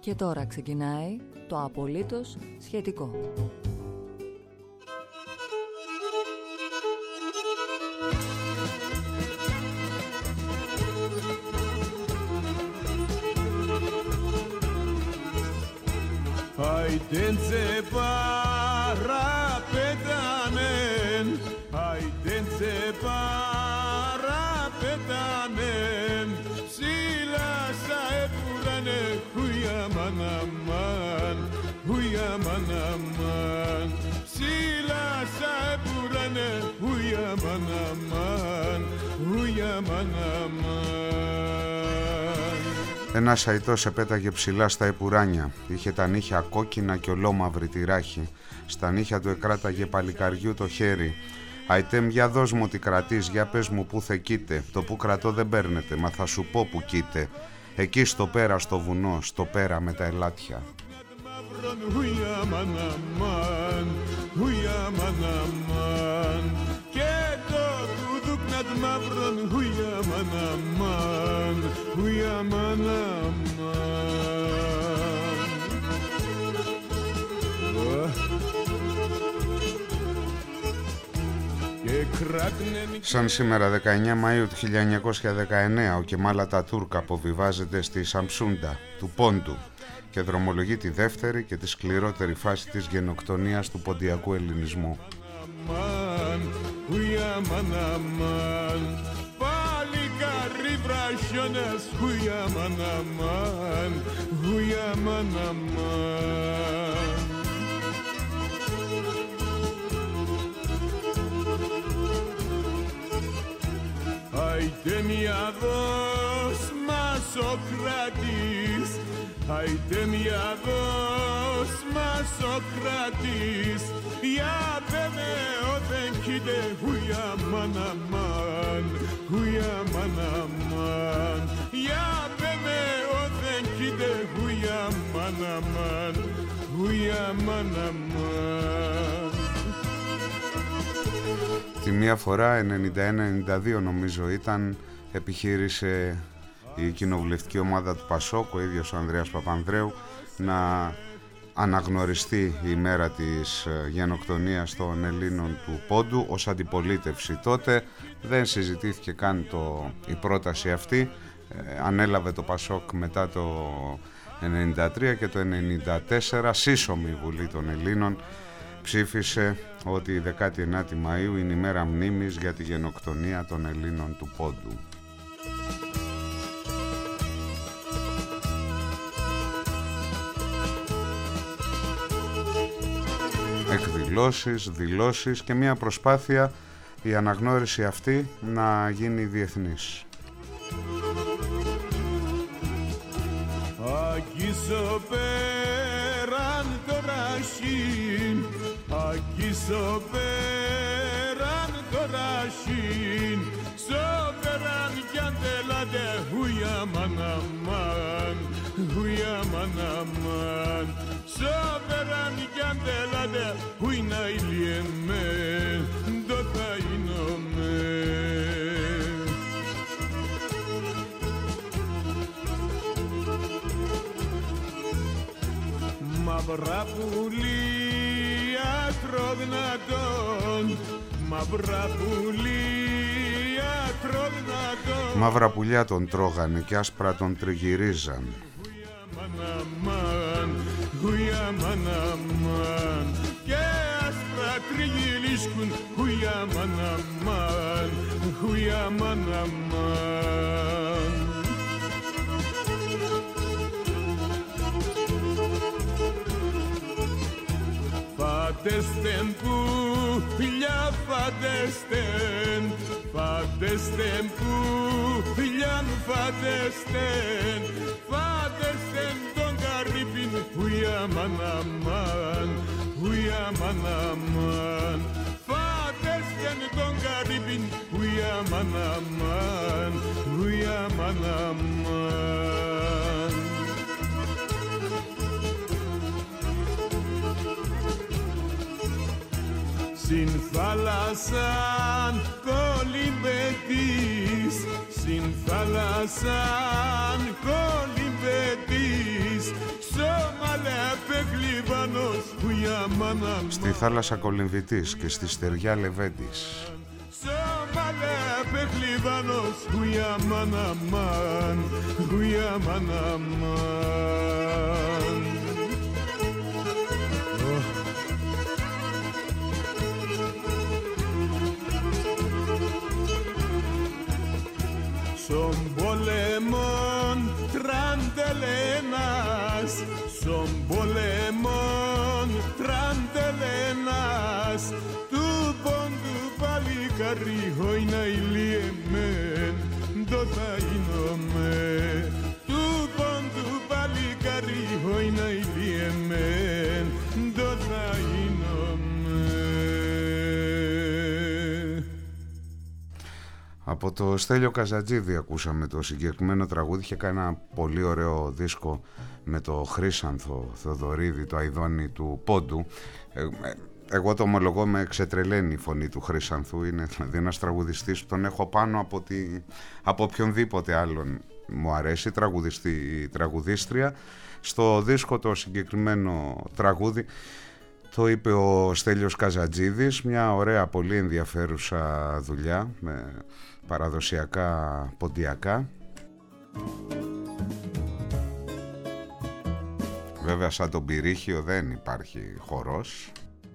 Και τώρα ξεκινάει το απολύτως σχετικό. Aidențe parapetanen, aidențe parapetanen, sila sa epurane, huya manaman, sila sa epurane, huya manaman. Ένας αητός επέταγε ψηλά στα επουράνια. Είχε τα νύχια κόκκινα και ολόμαυρη τη ράχη. Στα νύχια του εκράταγε παλικαριού το χέρι. Αϊτέμ, για δώσ' μου τι κρατείς, για πες μου που θεκείτε. Το που κρατώ δεν παίρνετε, μα θα σου πω που κοίτε. Εκεί στο πέρα στο βουνό, στο πέρα με τα ελάτια. Σαν σήμερα 19 Μαΐου του 1919 ο Κεμάλ Ατατούρκ αποβιβάζεται στη Σαμψούντα του Πόντου και δρομολογεί τη δεύτερη και τη σκληρότερη φάση της γενοκτονίας του ποντιακού ελληνισμού. Άιτε μια δώσ' μας ο κρατής, άιτε μια δώσ' μας ο κρατής, για πέμε όταν κοίτε χουιά μαναμάν, για πέμε όταν κοίτε χουιά μαναμάν. Τη μία φορά, 91-92 νομίζω ήταν, επιχείρησε η κοινοβουλευτική ομάδα του Πασόκ, ο ίδιος ο Ανδρέας Παπανδρέου, να αναγνωριστεί η μέρα της γενοκτονίας των Ελλήνων του Πόντου ως αντιπολίτευση. Τότε δεν συζητήθηκε καν η πρόταση αυτή, ανέλαβε το Πασόκ μετά το 93 και το 94 σύσσωμη Βουλή των Ελλήνων ψήφισε ότι η 19η Μαΐου είναι η μέρα μνήμης για τη γενοκτονία των Ελλήνων του Πόντου. Εκδηλώσεις, δηλώσεις και μια προσπάθεια η αναγνώριση αυτή να γίνει διεθνής. Αγγίσω πέραν το ρασίν, αγγίσω πέραν το ρασίν, στο πέραν κι αν τελάτε χουιά μαναμάν, στο πέραν κι αν τελάτε χουίνα ηλιεμέν, το θα εινομέν. Μαύρα πουλία τρογνατών, μαύρα πουλία τρογνατών. Μαύρα πουλιά τον τρώγανε και άσπρα τον τριγυρίζαν. Χουιά μαναμάν, και άσπρα τριγυρίσκουν, χουιά μαναμάν. Φαντεστεν που φιλιά φαντεστεν, φαντεστεν που φιλιάν φαντεστεν, φαντεστεν τον καρύπιν χουιά μαναμάν, φαντεστεν τον καρύπιν χουιά μαναμάν. Συν θάλασσαν κολυμπετής, στην θάλασσαν κολυμπετής, σώμα λεπεκλειβανός που για μάνα. Στη θάλασσα κολυμβητής και στη στεριά λεβέντης. Σώμα λεπεκλειβανός που για μάνα μαν, που για μάνα μαν. Son bolemon τραντελένας, son bolemon τραντελένας, του πόντου παλικάρι χόινα ηλιεμέν, το θα γίνομαι, του πόντου παλικάρι χόινα ηλιεμέν, το θα γίνομαι. Από το Στέλιο Καζατζίδη ακούσαμε το συγκεκριμένο τραγούδι. Είχε κάνει ένα πολύ ωραίο δίσκο με το Χρύσανθο Θεοδωρίδη, το αηδόνι του πόντου. Εγώ το ομολογώ, με ξετρελαίνει η φωνή του Χρύσανθου. Είναι δηλαδή ένας τραγουδιστής που τον έχω πάνω από οποιονδήποτε άλλον μου αρέσει, τραγουδιστή, τραγουδίστρια. Στο δίσκο το συγκεκριμένο τραγούδι το είπε ο Στέλιος Καζατζίδης, μια ωραία πολύ ενδιαφέρουσα δουλειά με παραδοσιακά ποντιακά. Βέβαια σαν τον Πυρίχιο δεν υπάρχει χορός.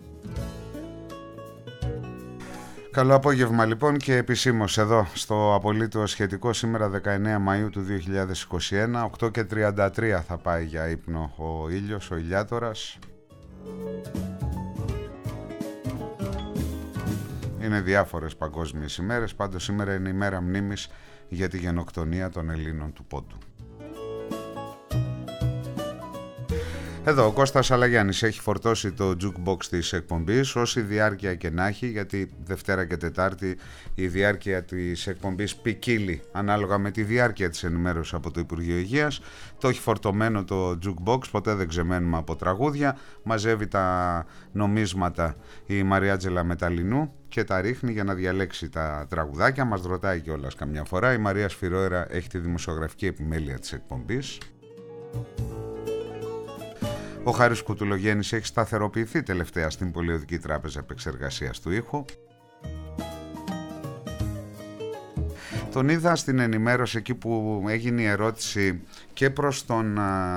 Καλό απόγευμα λοιπόν και επισήμως εδώ στο απολύτως σχετικό σήμερα 19 Μαΐου του 2021. 8:33 θα πάει για ύπνο ο ήλιος, ο ηλιάτορας. Είναι διάφορες παγκόσμιες ημέρες, πάντως σήμερα είναι η μέρα μνήμης για τη γενοκτονία των Ελλήνων του Πόντου. Εδώ ο Κώστας Αλαγιάννης έχει φορτώσει το jukebox της εκπομπής, όση διάρκεια και να έχει, γιατί Δευτέρα και Τετάρτη η διάρκεια της εκπομπής ποικίλει ανάλογα με τη διάρκεια της ενημέρωσης από το Υπουργείο Υγείας. Το έχει φορτωμένο το jukebox, ποτέ δεν ξεμένουμε από τραγούδια. Μαζεύει τα νομίσματα η Μαριάτζελα Μεταλλινού και τα ρίχνει για να διαλέξει τα τραγουδάκια. Μας ρωτάει κιόλας καμιά φορά. Η Μαρία Σφυρόερα έχει τη δημοσιογραφική επιμέλεια της εκπομπής. Ο Χάρης Κουτουλογέννης έχει σταθεροποιηθεί τελευταία στην Πολιοδική Τράπεζα Επεξεργασίας του Ήχου. Τον είδα στην ενημέρωση εκεί που έγινε η ερώτηση και προς τον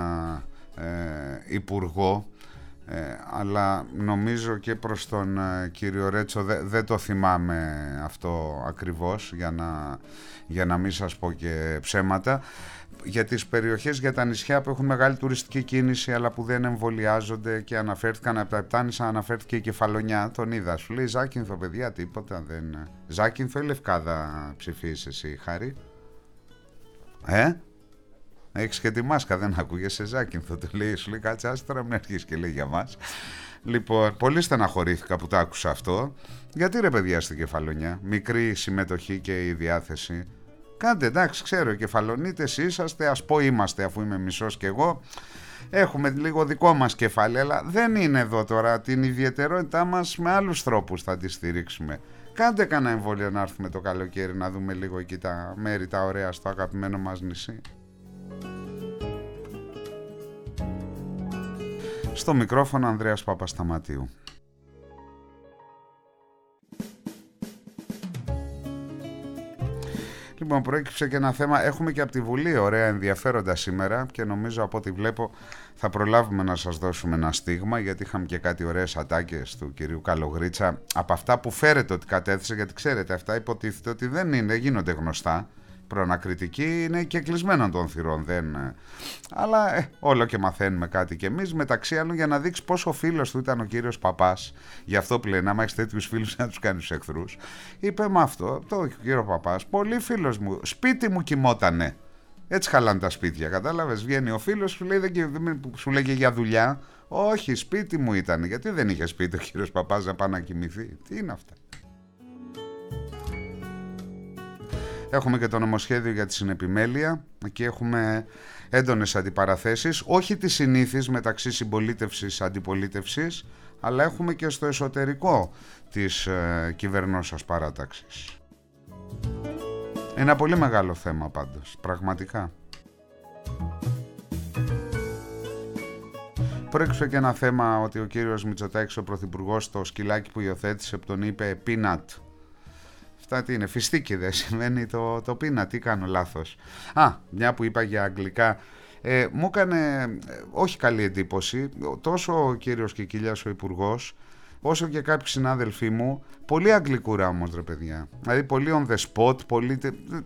Υπουργό, αλλά νομίζω και προς τον κύριο Ρέτσο, δεν το θυμάμαι αυτό ακριβώς για να μην σας πω και ψέματα, για τις περιοχές, για τα νησιά που έχουν μεγάλη τουριστική κίνηση αλλά που δεν εμβολιάζονται και αναφέρθηκαν από τα Επτάνησα, αναφέρθηκε η Κεφαλονιά. Τον είδα, σου λέει Ζάκυνθο παιδιά, τίποτα δεν. Ζάκυνθο ή Λευκάδα ψηφίσεις εσύ, Χάρη? Έχεις και τη μάσκα, δεν ακούγεσαι Ζάκυνθο. Το λέει, σου λέει κάτσε άστερα μην αρχίσει και λέει για μας. Λοιπόν, πολύ στεναχωρήθηκα που το άκουσα αυτό. Γιατί ρε παιδιά στην Κεφαλονιά, μικρή συμμετοχή και η διάθεση. Κάντε, εντάξει, ξέρω, οι Κεφαλονίτες είσαστε, ας πω είμαστε, αφού είμαι μισός κι εγώ. Έχουμε λίγο δικό μας κεφάλι, αλλά δεν είναι εδώ τώρα. Την ιδιαιτερότητά μας με άλλους τρόπους θα τη στηρίξουμε. Κάντε κανένα εμβόλιο να έρθουμε το καλοκαίρι να δούμε λίγο εκεί τα μέρη τα ωραία στο αγαπημένο μας νησί. Στο μικρόφωνο Ανδρέας Παπασταματίου. Λοιπόν, προέκυψε και ένα θέμα. Έχουμε και από τη Βουλή ωραία ενδιαφέροντα σήμερα και νομίζω από ό,τι βλέπω θα προλάβουμε να σας δώσουμε ένα στίγμα, γιατί είχαμε και κάτι ωραίες ατάκες του κυρίου Καλογρίτσα από αυτά που φέρετε ότι κατέθεσε, γιατί ξέρετε αυτά υποτίθεται ότι δεν γίνονται γνωστά. Προανακριτική είναι και κλεισμένων των θυρών, αλλά όλο και μαθαίνουμε κάτι κι εμείς, μεταξύ άλλων για να δείξει πόσο φίλος του ήταν ο κύριος Παπάς. Γι' αυτό που λένε, άμα έχεις τέτοιους φίλους να τους κάνεις εχθρούς. Είπε με αυτό, το κύριο Παπάς, πολύ φίλος μου, σπίτι μου κοιμότανε. Έτσι χαλάνε τα σπίτια, κατάλαβες, βγαίνει ο φίλος, σου λέει, σου λέγε για δουλειά. Όχι, σπίτι μου ήταν, γιατί δεν είχε σπίτι ο κύριος Παπάς να πάει να κοιμηθεί. Τι είναι αυτά. Έχουμε και το νομοσχέδιο για τη συνεπιμέλεια. Εκεί έχουμε έντονες αντιπαραθέσεις, όχι τις συνήθεις μεταξύ συμπολίτευσης-αντιπολίτευσης, αλλά έχουμε και στο εσωτερικό της κυβερνώσας παράταξης. Ένα πολύ μεγάλο θέμα πάντως, πραγματικά. Προέκυψε και ένα θέμα ότι ο κύριος Μητσοτάκης, ο πρωθυπουργός, το σκυλάκι που υιοθέτησε, που τον είπε peanut. Αυτά τι είναι, φιστίκι δεν σημαίνει το peanut, τι κάνω λάθος? Μια που είπα για αγγλικά, μου έκανε όχι καλή εντύπωση, τόσο ο κύριος Κικίλιας, ο υπουργός, όσο και κάποιοι συνάδελφοί μου, πολύ αγγλικούρα όμως, ρε παιδιά. Δηλαδή πολύ on the spot, πολύ...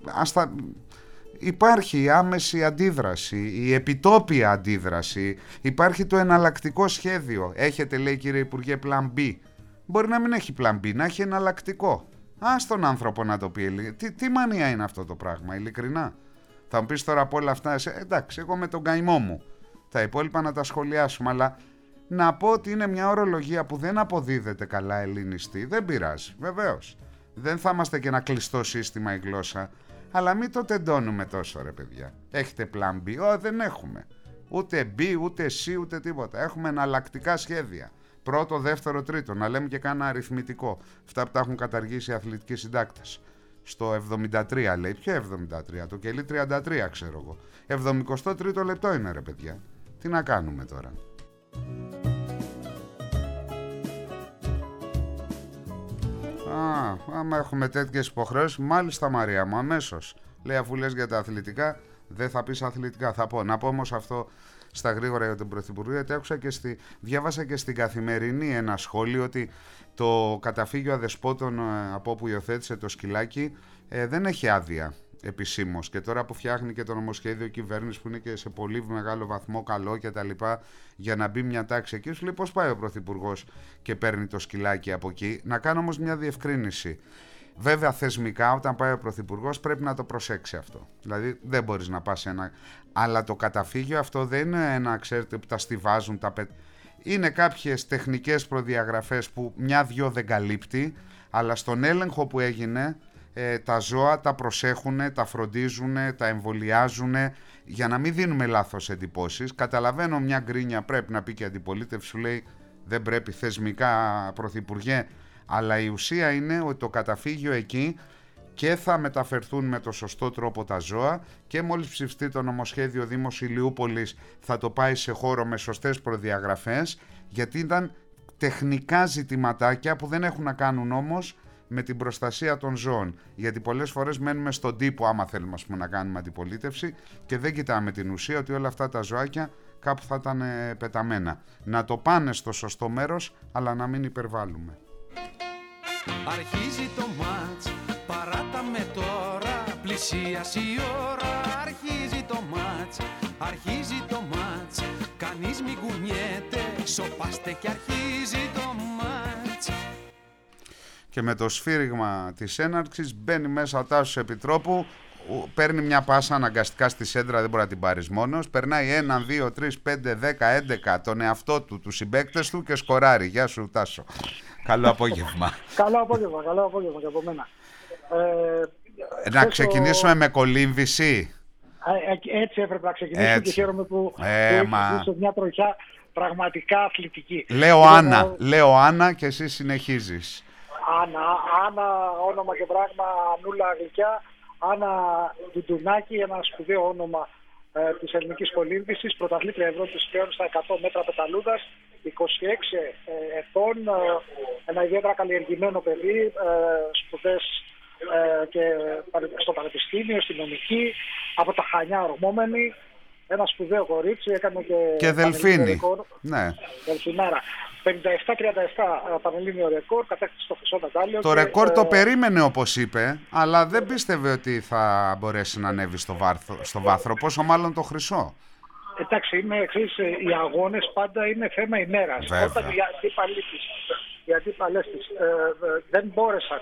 Υπάρχει η άμεση αντίδραση, η επιτόπια αντίδραση, υπάρχει το εναλλακτικό σχέδιο. Έχετε, λέει, κύριε Υπουργέ, plan B. Μπορεί να μην έχει plan B, να έχει εναλλακτικό. Ας τον άνθρωπο να το πει. Τι μανία είναι αυτό το πράγμα, ειλικρινά? Θα μου πεις τώρα από όλα αυτά, εντάξει, εγώ με τον καημό μου. Τα υπόλοιπα να τα σχολιάσουμε, αλλά να πω ότι είναι μια ορολογία που δεν αποδίδεται καλά ελληνιστή. Δεν πειράζει, βεβαίως. Δεν θα είμαστε και ένα κλειστό σύστημα η γλώσσα. Αλλά μην το τεντώνουμε τόσο, ρε παιδιά. Έχετε plan B? Δεν έχουμε. Ούτε B, ούτε C, ούτε τίποτα. Έχουμε εναλλακτικά σχέδια. Πρώτο, δεύτερο, τρίτο. Να λέμε και κάνα αριθμητικό. Αυτά που τα έχουν καταργήσει οι αθλητικοί συντάκτες. Στο 73 λέει. Ποιο 73? Το κελί 33 ξέρω εγώ. 73ο λεπτό είναι, ρε παιδιά. Τι να κάνουμε τώρα? Άμα έχουμε τέτοιες υποχρεώσεις, μάλιστα Μαρία μου, αμέσως. Λέει, αφού λες για τα αθλητικά, δεν θα πεις αθλητικά, θα πω. Να πω όμως αυτό στα γρήγορα για τον Πρωθυπουργό, γιατί άκουσα και διάβασα και στην Καθημερινή ένα σχόλιο ότι το καταφύγιο αδεσπότων από όπου υιοθέτησε το σκυλάκι δεν έχει άδεια επισήμως, και τώρα που φτιάχνει και το νομοσχέδιο κυβέρνηση που είναι και σε πολύ μεγάλο βαθμό καλό και τα λοιπά, για να μπει μια τάξη εκεί, σου λέει πώς πάει ο Πρωθυπουργός και παίρνει το σκυλάκι από εκεί. Να κάνω όμως μια διευκρίνηση. Βέβαια θεσμικά όταν πάει ο Πρωθυπουργός πρέπει να το προσέξει αυτό. Δηλαδή δεν μπορείς να πας αλλά το καταφύγιο αυτό δεν είναι ένα, ξέρετε, που τα στιβάζουν, είναι κάποιες τεχνικές προδιαγραφές που μια-δυο δεν καλύπτει, αλλά στον έλεγχο που έγινε τα ζώα τα προσέχουν, τα φροντίζουν, τα εμβολιάζουν, για να μην δίνουμε λάθος εντυπώσεις. Καταλαβαίνω μια γκρίνια πρέπει να πει και αντιπολίτευση, σου λέει δεν πρέπει θεσμικά, Πρωθυπουργέ, αλλά η ουσία είναι ότι το καταφύγιο εκεί και θα μεταφερθούν με το σωστό τρόπο τα ζώα, και μόλις ψηφιστεί το νομοσχέδιο Δήμος Ηλιούπολης θα το πάει σε χώρο με σωστές προδιαγραφές, γιατί ήταν τεχνικά ζητηματάκια που δεν έχουν να κάνουν όμως με την προστασία των ζώων. Γιατί πολλές φορές μένουμε στον τύπο, άμα θέλουμε να κάνουμε αντιπολίτευση, και δεν κοιτάμε την ουσία ότι όλα αυτά τα ζωάκια κάπου θα ήταν πεταμένα. Να το πάνε στο σωστό μέρος, αλλά να μην υπερβάλλουμε. Αρχίζει το μάτς, παράταμε τώρα, πλησίασε η ώρα. Αρχίζει το μάτς, αρχίζει το μάτς, κανείς μην κουνιέται, σοπάστε και αρχίζει το μάτς. Και με το σφύριγμα της έναρξης μπαίνει μέσα ο Τάσος Επιτρόπου, παίρνει μια πάσα αναγκαστικά στη σέντρα, δεν μπορεί να την πάρεις μόνος, περνάει 1, 2, 3, 5, 10, 11 τον εαυτό του, τους συμπαίκτες του και σκοράρει. Γεια σου Τάσο. Καλό απόγευμα. Καλό απόγευμα και από μένα. Να ξεκινήσουμε με κολύμβηση. Έτσι έπρεπε να ξεκινήσουμε και χαίρομαι που έχεις μια τροχιά πραγματικά αθλητική. Λέω Άννα και εσύ συνεχίζεις. Άννα, όνομα και πράγμα, Ανούλα Γλυκιά, Άννα Ντουντουνάκη, ένα σπουδαίο όνομα της ελληνικής κολύμβησης, πρωταθλήτρια Ευρώπης πλέον στα 100 μέτρα πεταλούδας, 26 ετών, ένα ιδιαίτερα καλλιεργημένο παιδί, σπουδές και στο πανεπιστήμιο, στη νομική, από τα Χανιά ορμόμενη, ένα σπουδαίο κορίτσι, έκανε και Δελφίνη. Ναι. Δελφινάρα. 57-37 πανελλήνιο ρεκόρ, κατέκτησε στο χρυσό μετάλλιο. Το ρεκόρ το περίμενε όπως είπε, αλλά δεν πίστευε ότι θα μπορέσει να ανέβει στο βάθρο, πόσο μάλλον το χρυσό. Εντάξει, οι αγώνες πάντα είναι θέμα ημέρας. Όταν οι αντίπαλες της δεν μπόρεσαν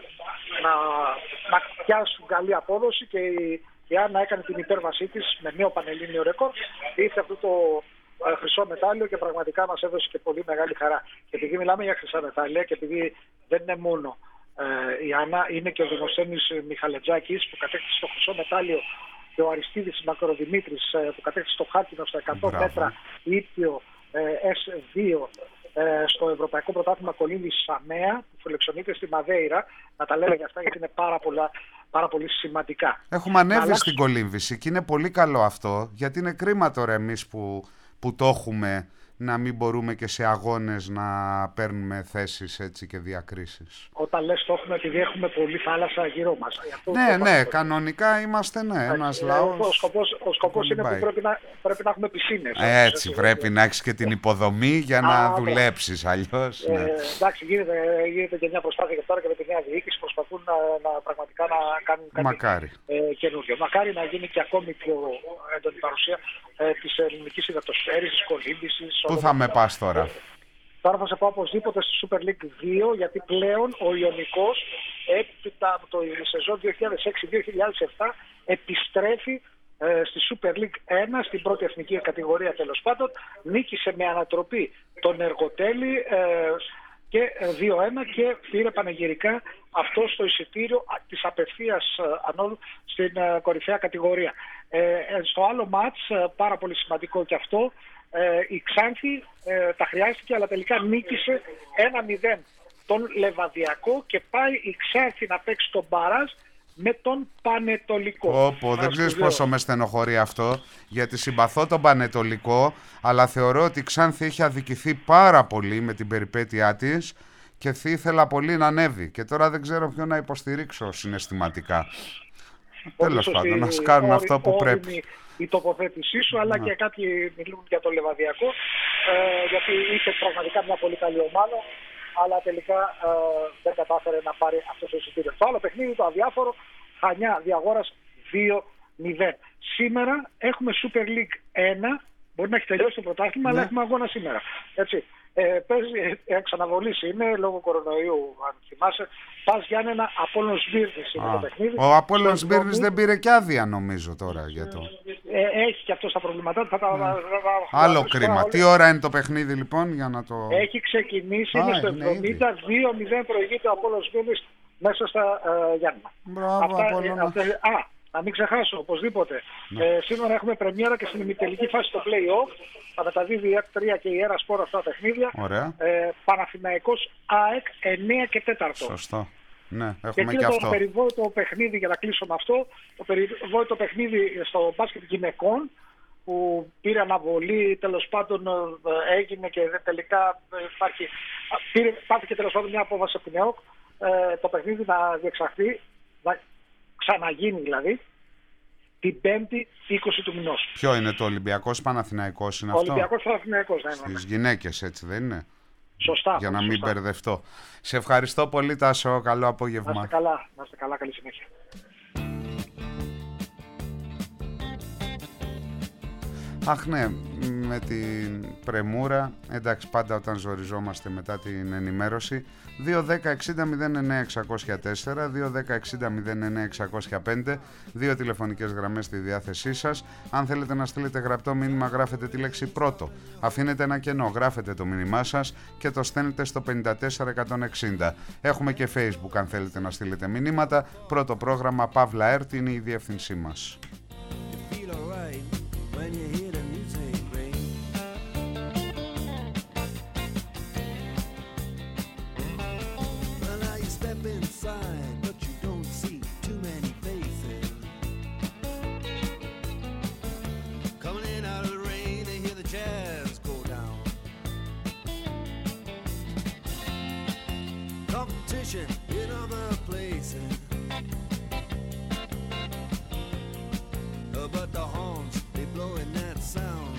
να πιάσουν καλή απόδοση και η Άννα έκανε την υπέρβασή της με νέο πανελλήνιο ρεκόρ, ήρθε αυτό το χρυσό μετάλλιο και πραγματικά μας έδωσε και πολύ μεγάλη χαρά. Και επειδή μιλάμε για χρυσά μετάλλια και επειδή δεν είναι μόνο η Άννα, είναι και ο Δημοσθένης Μιχαλετζάκης που κατέκτησε το χρυσό μετάλλιο και ο Αριστίδης Μακροδημήτρης που κατέκτησε το χάλκινο στα 100 μέτρα ύπιο S2 στο Ευρωπαϊκό Πρωτάθλημα Κολύμβησης Σαμέα, που φιλοξενείται στη Μαδέιρα. Να τα λέμε για αυτά, γιατί είναι πάρα πολύ σημαντικά. Έχουμε ανέβει στην κολύμβηση και είναι πολύ καλό αυτό, γιατί είναι κρίμα τώρα εμείς που το έχουμε, να μην μπορούμε και σε αγώνες να παίρνουμε θέσεις έτσι και διακρίσεις. Όταν λες το έχουμε, επειδή έχουμε πολλή θάλασσα γύρω μας. Ναι, κανονικά είμαστε ένας λαός. Ο σκοπός είναι που πρέπει να έχουμε πισίνες. Έτσι, πρέπει να έχεις και την υποδομή για να δουλέψεις, αλλιώς. Ναι. Εντάξει, γίνεται και μια προσπάθεια και τώρα και με τη νέα διοίκηση προσπαθούν πραγματικά να κάνουν κάτι καινούριο. Μακάρι να γίνει και ακόμη πιο έντονη παρουσία της ελληνικής υδατοσφαίρης, της κολύμβησης. Πού θα με πας τώρα? Τώρα θα σε πάω οπωσδήποτε στη Super League 2, γιατί πλέον ο Ιωνικός έπειτα από το σεζόν 2006-2007 επιστρέφει στη Super League 1, στην πρώτη εθνική κατηγορία τέλος πάντων. Νίκησε με ανατροπή τον Εργοτέλη και 2-1 και πήρε πανηγυρικά αυτό στο εισιτήριο της απευθείας ανόδου στην κορυφαία κατηγορία. Στο άλλο μάτς, πάρα πολύ σημαντικό και αυτό, η Ξάνθη τα χρειάστηκε, αλλά τελικά νίκησε 1-0 τον Λεβαδιακό και πάει η Ξάνθη να παίξει τον μπαράζ με τον Πανετολικό. Δεν ξέρεις πόσο με στενοχωρεί αυτό, γιατί συμπαθώ τον Πανετολικό, αλλά θεωρώ ότι η Ξάνθη έχει αδικηθεί πάρα πολύ με την περιπέτειά της και θα ήθελα πολύ να ανέβει. Και τώρα δεν ξέρω ποιον να υποστηρίξω συναισθηματικά. Τέλος πάντων, να κάνουν αυτό που πρέπει. Η τοποθέτησή σου, αλλά και κάποιοι μιλούν για το Λεβαδιακό, γιατί είχε πραγματικά μια πολύ καλή ομάδα, αλλά τελικά δεν κατάφερε να πάρει αυτό το εισιτήριο. Το άλλο παιχνίδι, το αδιάφορο, Χανιά Διαγόρας 2-0. Σήμερα έχουμε Super League 1, μπορεί να έχει τελειώσει το πρωτάθλημα, αλλά έχουμε αγώνα σήμερα. Έτσι. Παίζει εξαναβολής είναι λόγω κορονοϊού, αν θυμάσαι. Πας Γιάννενα, Απόλλων Σμύρνης είναι το παιχνίδι. Ο Απόλλων Σμύρνης δεν πήρε και άδεια, νομίζω τώρα για το. Έχει και αυτό τα προβλήματά του. Άλλο κρίμα. Τι ώρα είναι το παιχνίδι λοιπόν για να το. Έχει ξεκινήσει, είναι στο 70, 2-0 προηγείται ο Απόλλων Σμύρνης μέσα στα Γιάννενα. Μπράβο, Απόλλωνα. Να μην ξεχάσω, οπωσδήποτε. Σήμερα έχουμε πρεμιέρα και στην ημιτελική φάση στο play-off. Θα μεταδίδει η ΕΚ3 και η ΕΡΑ Σπορ αυτά τα παιχνίδια. Παναθηναϊκός ΑΕΚ 9 και 4. Σωστό. Ναι, έχουμε και αυτό. Το περιβόητο παιχνίδι, για να κλείσω με αυτό, το περιβόητο παιχνίδι στο μπάσκετ γυναικών, που πήρε αναβολή, τέλος πάντων έγινε και τελικά υπάρχει τέλος πάντων μια απόφαση από την ΕΟΚ, το παιχνίδι να διεξαχθεί, να ξαναγίνει δηλαδή, την 5η 20 του μηνός. Ποιο είναι το Ολυμπιακός Παναθηναϊκός είναι αυτό? Ολυμπιακός Παναθηναϊκός, ναι. Στις γυναίκες, έτσι δεν είναι? Σωστά. Για να μην μπερδευτώ. Σε ευχαριστώ πολύ, Τάσο. Καλό απόγευμα. Να είστε καλά, καλή συνέχεια. Αχ ναι, με την πρεμούρα, εντάξει πάντα όταν ζοριζόμαστε μετά την ενημέρωση, 2-10-60-09-604, 2-10-60-09-605, 2 τηλεφωνικές γραμμές στη διάθεσή σας. Αν θέλετε να στείλετε γραπτό μήνυμα, γράφετε τη λέξη πρώτο, αφήνετε ένα κενό, γράφετε το μήνυμά σας και το στέλνετε στο 54160. Έχουμε και Facebook αν θέλετε να στείλετε μηνύματα. Πρώτο πρόγραμμα Παύλα ΕΡΤ είναι η διεύθυνσή μας. In other places, but the horns they blowing that sound.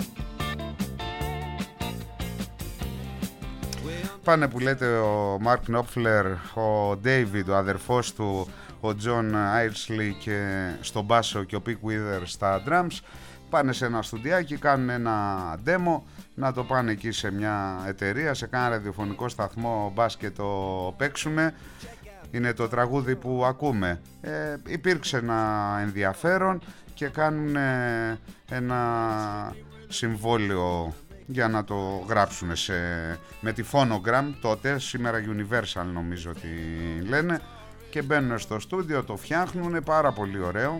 Πάνε που λέτε ο Μάρκ Νόπφλερ, ο Ντέιβιντ, ο αδερφός του, ο Τζον Άιρσλι και στον μπάσο και ο Πικ Βίδερ στα drums. Πάνε σε ένα στουντιάκι, κάνουν ένα demo, να το πάνε εκεί σε μια εταιρεία, σε κάνα ραδιοφωνικό σταθμό, μπας και το παίξουμε. Είναι το τραγούδι που ακούμε. Υπήρξε ένα ενδιαφέρον και κάνουν ένα συμβόλαιο για να το γράψουν με τη Phonogram τότε, σήμερα Universal νομίζω ότι λένε, και μπαίνουν στο στούντιο, το φτιάχνουν, πάρα πολύ ωραίο.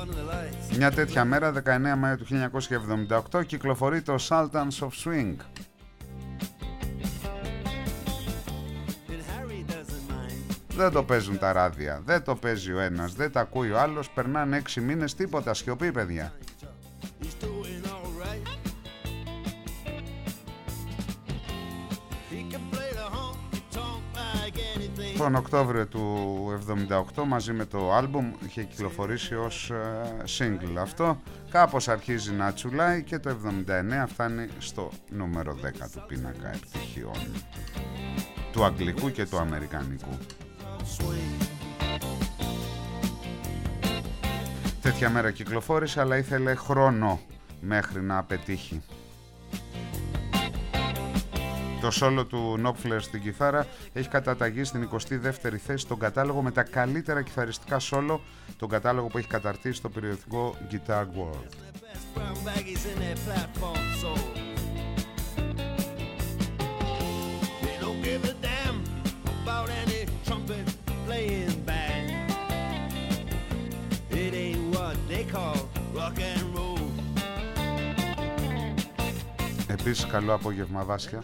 Μια τέτοια μέρα, 19 Μαΐου του 1978, κυκλοφορεί το Sultans of Swing. Δεν το παίζουν τα ράδια, δεν το παίζει ο ένας, δεν τα ακούει ο άλλος. Περνάνε 6 μήνες, τίποτα, σιωπή, παιδιά. Τον Οκτώβριο του 78 μαζί με το άλμπουμ είχε κυκλοφορήσει ως single. Αυτό κάπως αρχίζει να τσουλάει και το 79 φτάνει στο νούμερο 10 του πίνακα επιτυχιών του αγγλικού και του αμερικανικού. Τέτοια μέρα κυκλοφόρησε, αλλά ήθελε χρόνο μέχρι να πετύχει. Το σόλο του Νόπφλερ στην κιθάρα έχει καταταγεί στην 22η θέση στον κατάλογο με τα καλύτερα κιθαριστικά σόλο, τον κατάλογο που έχει καταρτήσει στο περιοδικό Guitar World. Επίσης καλό απόγευμα, Βάσια.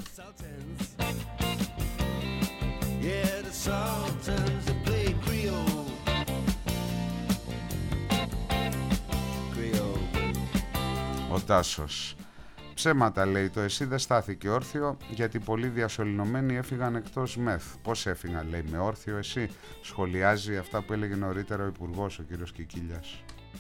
Ο Τάσος. Ψέματα, λέει, το εσύ δεν στάθηκε όρθιο γιατί πολλοί διασωληνωμένοι έφυγαν εκτός μεθ. Πώς έφυγαν, λέει, με όρθιο εσύ? Σχολιάζει αυτά που έλεγε νωρίτερα ο Υπουργός, ο κύριος Κικίλιας.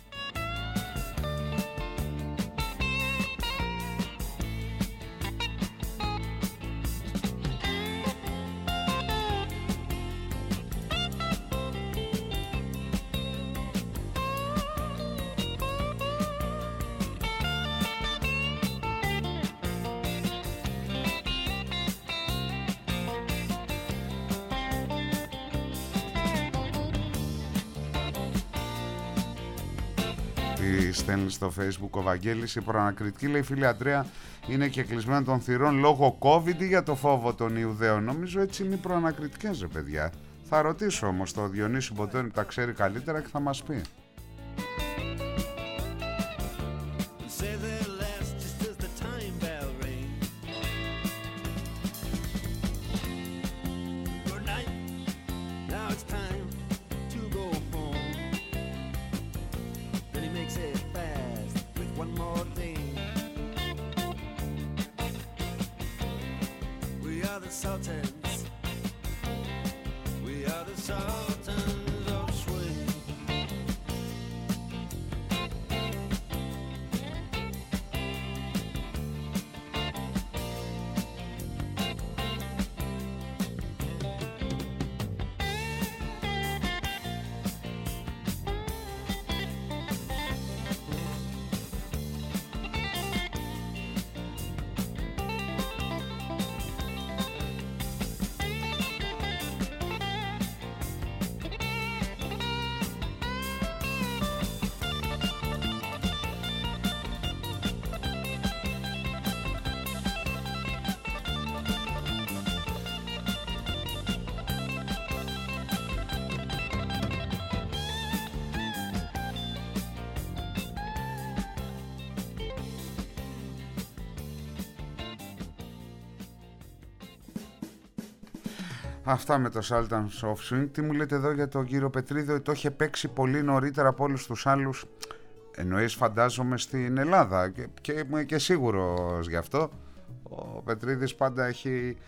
Στέλνει στο Facebook ο Βαγγέλης. Η προανακριτική, λέει, φίλη Αντρέα, είναι και κλεισμένο των θυρών λόγω COVID ή για το φόβο των Ιουδαίων? Νομίζω έτσι είναι οι προανακριτικές, ρε παιδιά. Θα ρωτήσω όμως το Διονύση Μποτώνη που τα ξέρει καλύτερα και θα μας πει. Αυτά με το Sultans of Swing. Τι μου λέτε εδώ για τον κύριο Πετρίδη? Το είχε παίξει πολύ νωρίτερα από όλους τους άλλους. Εννοείς, φαντάζομαι, στην Ελλάδα και είμαι και σίγουρος γι' αυτό. Ο Πετρίδης πάντα έχει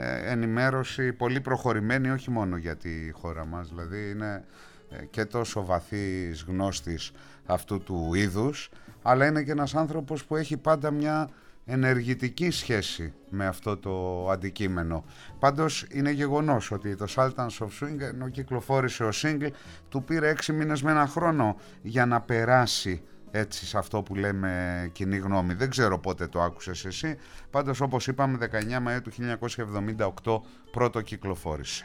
ενημέρωση πολύ προχωρημένη, όχι μόνο για τη χώρα μας. Δηλαδή είναι και τόσο βαθύς γνώστης αυτού του είδους, αλλά είναι και ένας άνθρωπος που έχει πάντα μια ενεργητική σχέση με αυτό το αντικείμενο. Πάντως είναι γεγονός ότι το Sultans of Swing, ενώ κυκλοφόρησε ο single, του πήρε 6 μήνες με ένα χρόνο για να περάσει έτσι σε αυτό που λέμε κοινή γνώμη. Δεν ξέρω πότε το άκουσες εσύ. Πάντως, όπως είπαμε, 19 Μαΐου του 1978 πρώτο κυκλοφόρησε.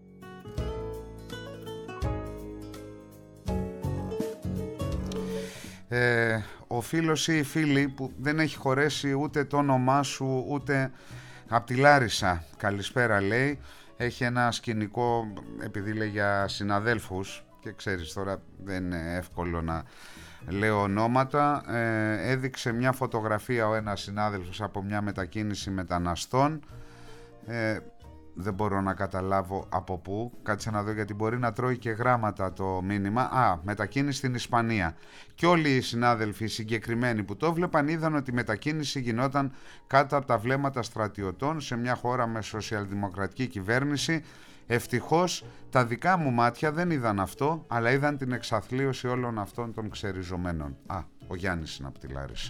Ο φίλος ή η φίλη που δεν έχει χωρέσει ούτε το όνομά σου ούτε απ' τη Λάρισα, καλησπέρα, λέει, έχει ένα σκηνικό, επειδή λέει για συναδέλφους και ξέρεις τώρα δεν είναι εύκολο να λέω ονόματα, έδειξε μια φωτογραφία ο ένας συνάδελφος από μια μετακίνηση μεταναστών, δεν μπορώ να καταλάβω από πού. Κάτσε να δω, γιατί μπορεί να τρώει και γράμματα το μήνυμα. Μετακίνηση στην Ισπανία. Και όλοι οι συνάδελφοι συγκεκριμένοι που το βλέπαν είδαν ότι η μετακίνηση γινόταν κάτω από τα βλέμματα στρατιωτών σε μια χώρα με σοσιαλδημοκρατική κυβέρνηση. Ευτυχώς τα δικά μου μάτια δεν είδαν αυτό, αλλά είδαν την εξαθλίωση όλων αυτών των ξεριζωμένων. Ο Γιάννης είναι από τη Λάρισα.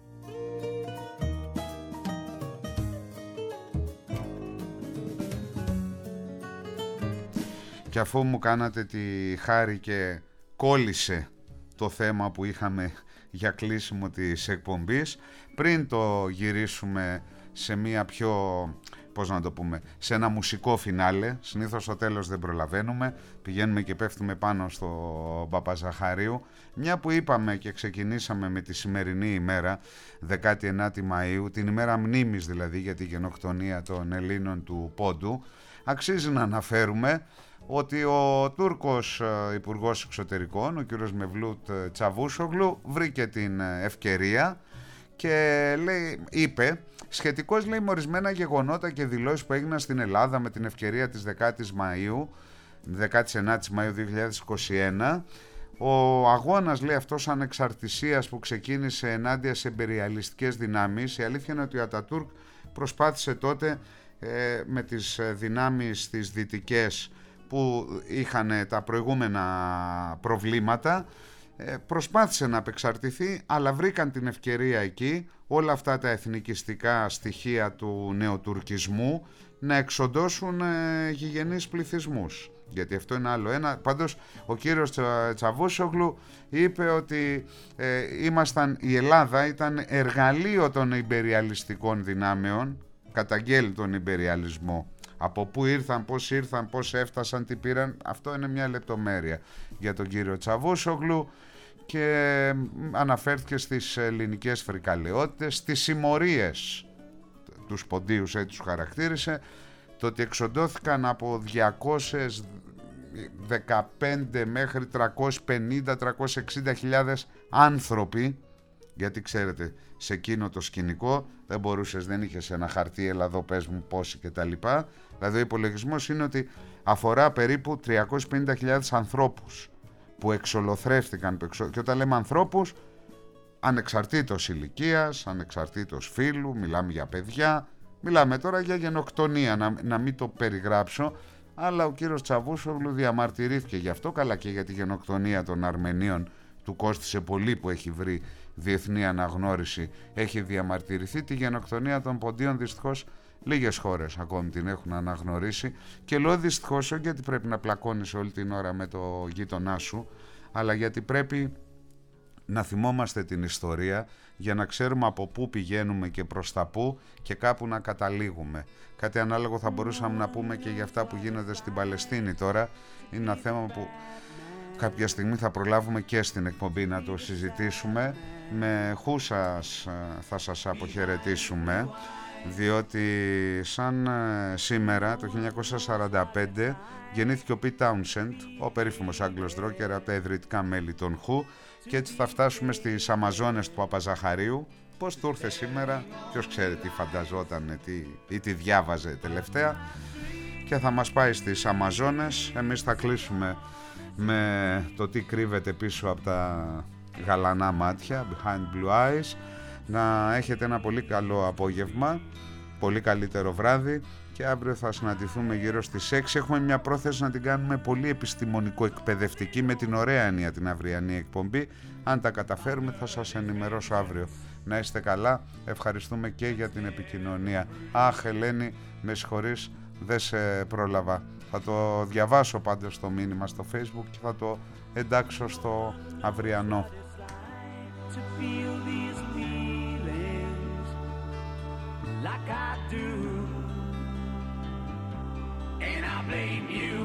Και αφού μου κάνατε τη χάρη και κόλλησε το θέμα που είχαμε για κλείσιμο της εκπομπής, πριν το γυρίσουμε σε μια πιο, πώς να το πούμε, σε ένα μουσικό φινάλε, συνήθως στο τέλος δεν προλαβαίνουμε, πηγαίνουμε και πέφτουμε πάνω στο Παπαζαχαρίου, μια που είπαμε και ξεκινήσαμε με τη σημερινή ημέρα, 19η Μαΐου, την ημέρα μνήμης δηλαδή για τη γενοκτονία των Ελλήνων του Πόντου, αξίζει να αναφέρουμε ότι ο Τούρκος Υπουργός Εξωτερικών, ο κύριος Μευλούτ Τσαβούσογλου, βρήκε την ευκαιρία και είπε, σχετικώς λέει με ορισμένα γεγονότα και δηλώσεις που έγιναν στην Ελλάδα με την ευκαιρία της 19ης Μαΐου 2021, ο αγώνας, λέει, αυτός ανεξαρτησίας που ξεκίνησε ενάντια σε εμπεριαλιστικές δυνάμεις, η αλήθεια είναι ότι ο Ατατούρκ προσπάθησε τότε με τις δυνάμεις τις δυτικές που είχαν τα προηγούμενα προβλήματα, προσπάθησε να απεξαρτηθεί, αλλά βρήκαν την ευκαιρία εκεί όλα αυτά τα εθνικιστικά στοιχεία του νεοτουρκισμού να εξοντώσουν γηγενείς πληθυσμούς. Γιατί αυτό είναι άλλο ένα. Πάντως ο κύριος Τσαβούσογλου είπε ότι η Ελλάδα ήταν εργαλείο των ιμπεριαλιστικών δυνάμεων, καταγγέλει τον ιμπεριαλισμό. Από πού ήρθαν, πώς έφτασαν, τι πήραν, αυτό είναι μια λεπτομέρεια για τον κύριο Τσαβούσογλου, και αναφέρθηκε στις ελληνικές φρικαλαιότητες, στις συμμορίες, τους ποντίους έτσι τους χαρακτήρισε, το ότι εξοντώθηκαν από 215 μέχρι 350-360 άνθρωποι, γιατί ξέρετε σε εκείνο το σκηνικό δεν μπορούσες, δεν είχες ένα χαρτί, έλα εδώ πες μου πόσοι και τα λοιπά. Δηλαδή ο υπολογισμός είναι ότι αφορά περίπου 350.000 ανθρώπους που εξολοθρεύτηκαν, και όταν λέμε ανθρώπους, ανεξαρτήτως ηλικίας, ανεξαρτήτως φύλου, μιλάμε για παιδιά, μιλάμε τώρα για γενοκτονία, να μην το περιγράψω, αλλά ο κύριος Τσαβούσογλου διαμαρτυρήθηκε γι' αυτό, καλά και για τη γενοκτονία των Αρμενίων, του κόστισε πολύ που έχει βρει διεθνή αναγνώριση, έχει διαμαρτυρηθεί. Τη γενοκτονία των Ποντίων δυστυχώς λίγες χώρες ακόμη την έχουν αναγνωρίσει, και λέω δυστυχώς όχι γιατί πρέπει να πλακώνεις όλη την ώρα με το γείτονά σου, αλλά γιατί πρέπει να θυμόμαστε την ιστορία για να ξέρουμε από πού πηγαίνουμε και προς τα πού, και κάπου να καταλήγουμε. Κάτι ανάλογο θα μπορούσαμε να πούμε και για αυτά που γίνονται στην Παλαιστίνη τώρα. Είναι ένα θέμα που κάποια στιγμή θα προλάβουμε και στην εκπομπή να το συζητήσουμε. Με χούσας θα σας αποχαιρετήσουμε, διότι σαν σήμερα το 1945 γεννήθηκε ο Πιτ Τάουνσεντ, ο περίφημος Άγγλος ρόκερ από τα ιδρυτικά μέλη των Χου, και έτσι θα φτάσουμε στις Αμαζόνες του Παπαζαχαρίου. Πώς του ήρθε σήμερα, ποιος ξέρει τι φανταζόταν ή τι διάβαζε τελευταία, και θα μας πάει στις Αμαζόνες. Εμείς θα κλείσουμε με το τι κρύβεται πίσω από τα γαλανά μάτια, Behind Blue Eyes. Να έχετε ένα πολύ καλό απόγευμα, πολύ καλύτερο βράδυ, και αύριο θα συναντηθούμε γύρω στις 6. Έχουμε μια πρόθεση να την κάνουμε πολύ επιστημονικό-εκπαιδευτική, με την ωραία έννοια την αυριανή εκπομπή. Αν τα καταφέρουμε θα σας ενημερώσω αύριο. Να είστε καλά, ευχαριστούμε και για την επικοινωνία. Αχ, Ελένη, με συγχωρείς, δεν σε πρόλαβα. Θα το διαβάσω πάντως το μήνυμα στο Facebook και θα το εντάξω στο αυριανό. Like I do, and I blame you.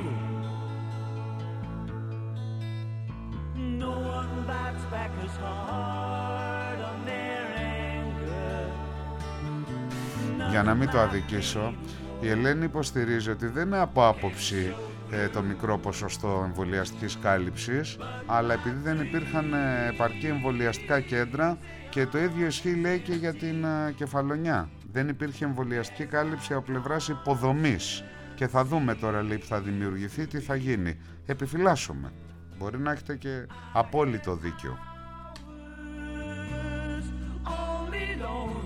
No one bites back as hard on their anger. Για να μην το αδικήσω, η Ελένη υποστηρίζει ότι δεν είναι από άποψη το μικρό ποσοστό εμβολιαστικής κάλυψης, αλλά επειδή δεν υπήρχαν επαρκή εμβολιαστικά κέντρα, και το ίδιο ισχύει λέει και για την Κεφαλονιά. Δεν υπήρχε εμβολιαστική κάλυψη από πλευράς υποδομής, και θα δούμε τώρα, λέει, που θα δημιουργηθεί, τι θα γίνει. Επιφυλάσσομαι. Μπορεί να έχετε και απόλυτο δίκιο. Only lonely